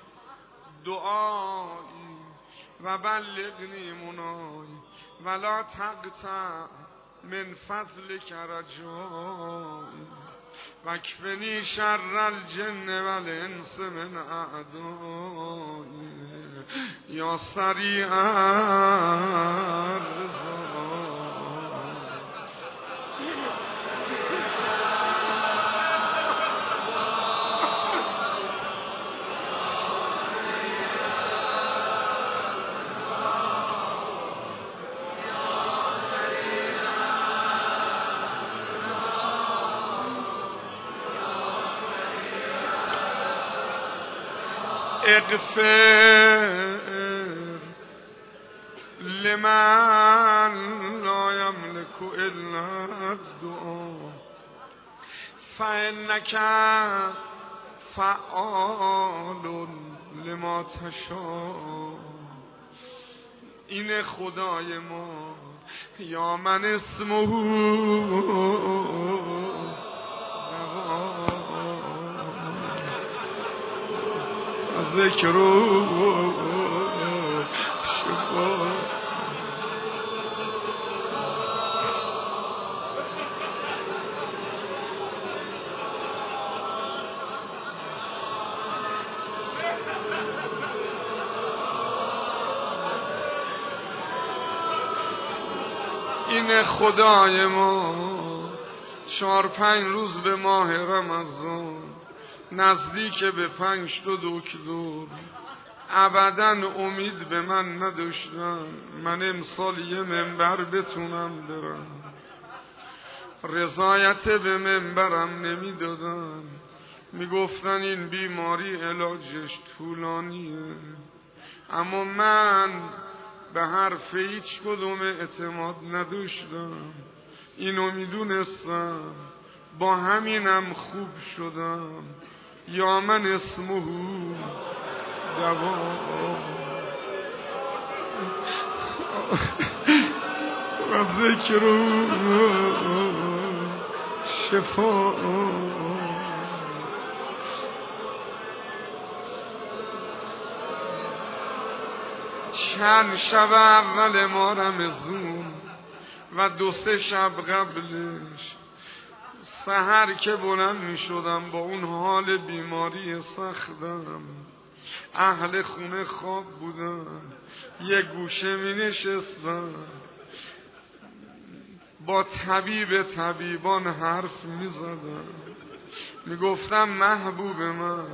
دعائي وبلغني مناي ولا تقطع من فضلك رجائي واكفني شر الجن والانس من اعدائي يا سريع الرضا اغفر لمن لا يملك إلا الدعاء فإنك فعال لما تشاء این خدای ما یا من اسمه ذکر و شفا این خدای ما 4-5 روز به ماه رمضان نزدیک به 5 تا دکتر ابدا امید به من نداشتن من امسال یه منبر بتونم برم رضایت به منبرم نمیدادن میگفتن این بیماری علاجش طولانیه اما من به حرف هیچ کدوم اعتماد نداشتم اینو میدونستم با همینم خوب شدم یا من اسمه دوا و ذکر شفا. چند شب اول ما رمضون و 2-3 شب قبلش سحر که بلند می شدم با اون حال بیماری سختم، اهل خونه خواب بودن، یه گوشه می نشستم با طبیبان حرف می زدم، می گفتم محبوب من،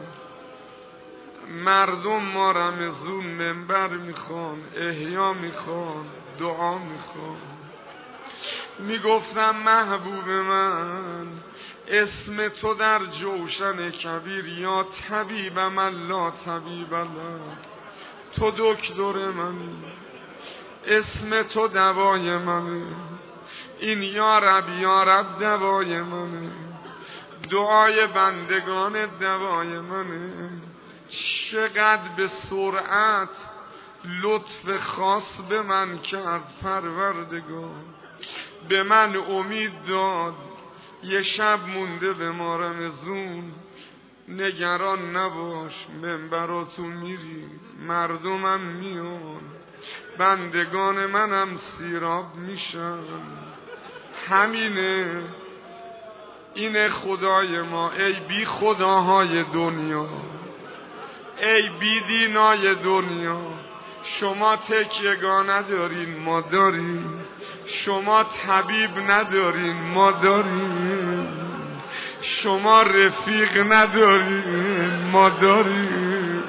مردم ما رمضون منبر میخوان، احیا میخوان، دعا میخوان. میگفتم محبوب من، اسم تو در جوشن کبیر یا طبیب من لا طبیب له، تو دکتر منی، اسم تو دوای منه، این یا رب دوای منه، دعای بندگان دوای منه. چقدر به سرعت لطف خاص به من کرد پروردگار، به من امید داد. یه شب مونده به ما رمضون، نگران نباش منبراتو میری، مردمم میان، بندگان منم سیراب میشن. همینه، اینه خدای ما. ای بی خداهای دنیا، ای بی دینای دنیا، شما تکیهگاه ندارین ما داریم، شما طبیب ندارین ما داریم، شما رفیق ندارین ما داریم.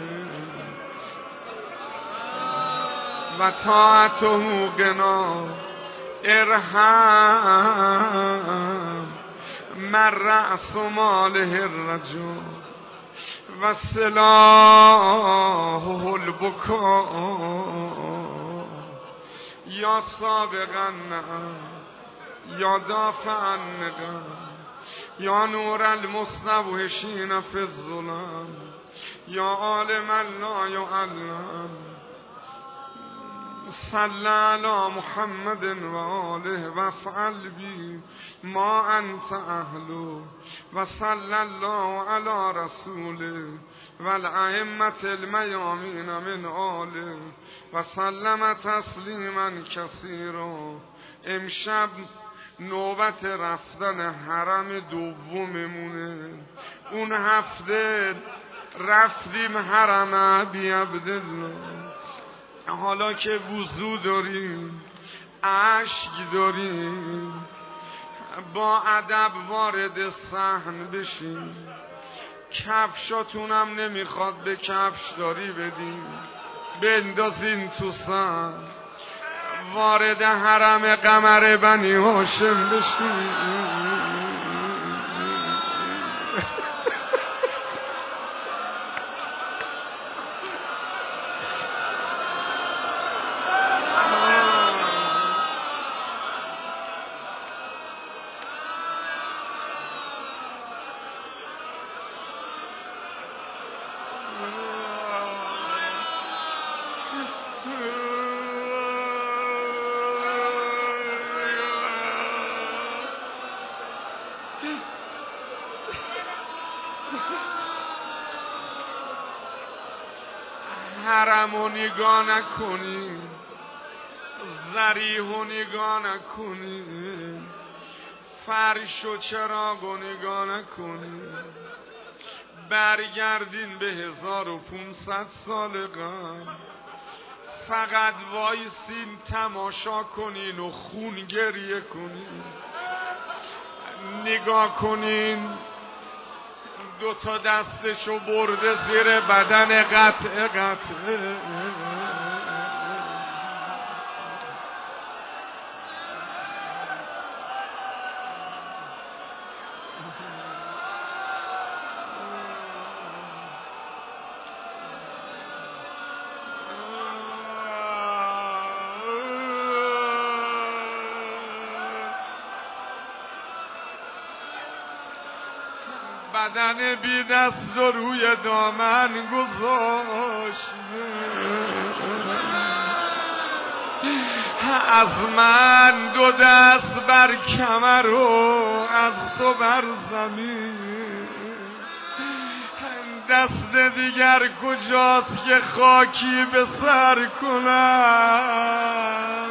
و طاعت و حقوقنا ارحم من رأس ماله الرجل و سلاحه البکاء یا سابقا یا دافعا نقم یا نور المستوحشین فی الظلم یا عالما لا یعلم. صلی علی محمد و آله و افعل بی ما انت اهلو و صلی الله علی رسوله و الائمة المیامین من آله و سلم تسلیما کثیرا. امشب نوبت رفتن حرم دوممونه. اون هفته رفتیم حرم ابی عبدالله، حالا که وضو داریم، اشک داریم، با ادب وارد صحن بشیم. کفشاتونم نمیخواد به کفش داری بدیم، بندازین تو صحن، وارد حرم قمر بنی هاشم بشیم. حرمو نگاه نکنی، ذریحو نگاه نکنی، فرش و چراغو نگاه نکنی. برگردین به 1500 سال قبل، فقط وایسین تماشا کنین و خون گریه کنین. نگاه کنین، 2 دستشو برده زیر بدن قطعه قطعه. بدن بی دست و روی دامن گذاشته، از من دو دست بر کمر و از تو بر زمین، دست دیگر کجاست که خاکی به سر کنم؟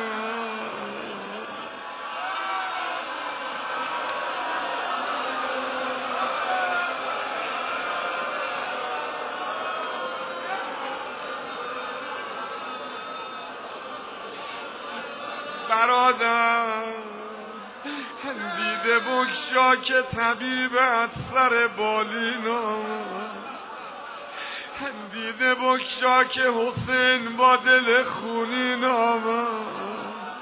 برادر دیده بگشا که طبیبت سر بالین آمد، دیده بگشا که حسین با دل خونین آمد،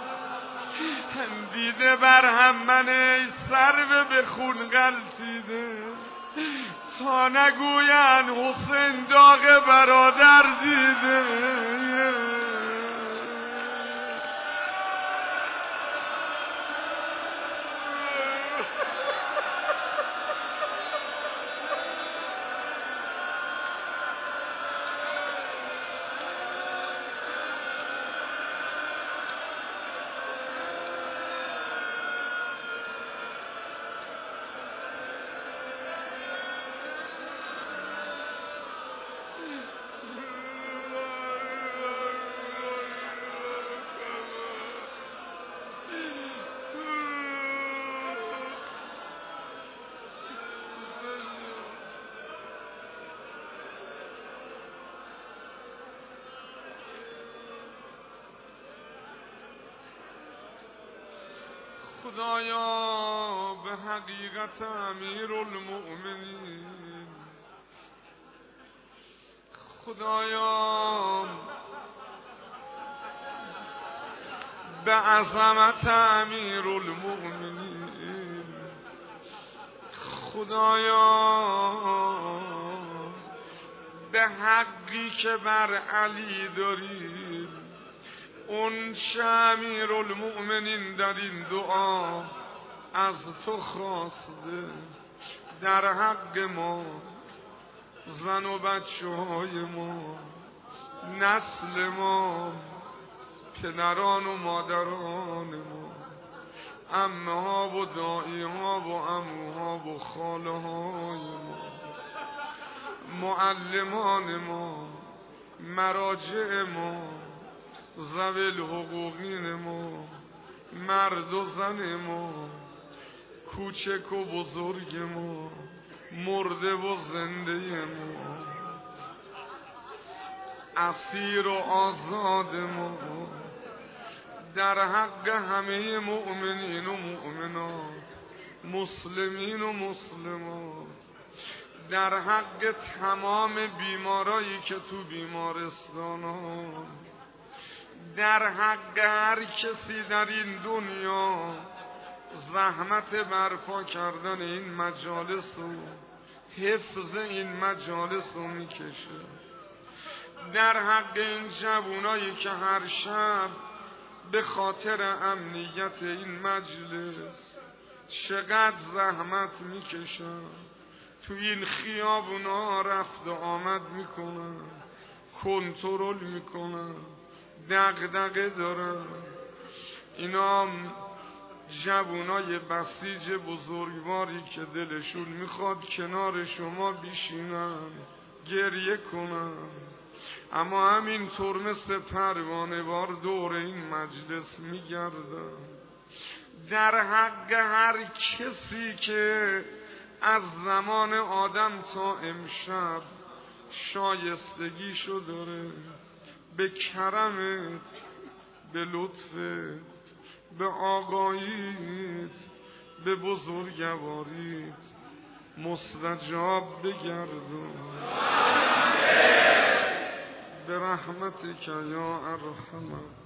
دیده بر هم من ای سرو به خون غلطیده، تا نگوین حسین داغ برادر دیده. خدایا به حقیقت امیرالمؤمنین، خدایا به عظمت امیرالمؤمنین، خدایا به حقی که بر علی داری، اون امیرالمؤمنین در این دعا از تو خواسته، در حق ما، زن و بچه های ما، نسل ما، پدران و مادران ما، عمه ها و دایی ها و عموها و خاله های ما، معلمان ما، مراجع ما، ذوی الحقوقین ما، مرد و زن ما، کوچک و بزرگ ما، مرده و زنده ما، اسیر و آزاد ما، در حق همه مؤمنین و مؤمنات، مسلمین و مسلمات، در حق تمام بیمارایی که تو بیمارستان ها، در حق هر کسی در این دنیا زحمت برپا کردن این مجالس و حفظ این مجالس رو میکشه، در حق این جوانایی که هر شب به خاطر امنیت این مجلس چقدر زحمت میکشن، تو این خیابونا رفت و آمد میکنن، کنترل میکنن، دغدغه دارن. اینا جوانای بسیج بزرگواری که دلشون میخواد کنار شما بیشینن، گریه کنن، اما همینطور مثل پروانه وار دور این مجلس میگردن، در حق هر کسی که از زمان آدم تا امشب شایستگیشو داره، به کرمت، به لطفت، به آگاهیت، به بزرگواریت مستجاب بگردون، به رحمتک یا ارحم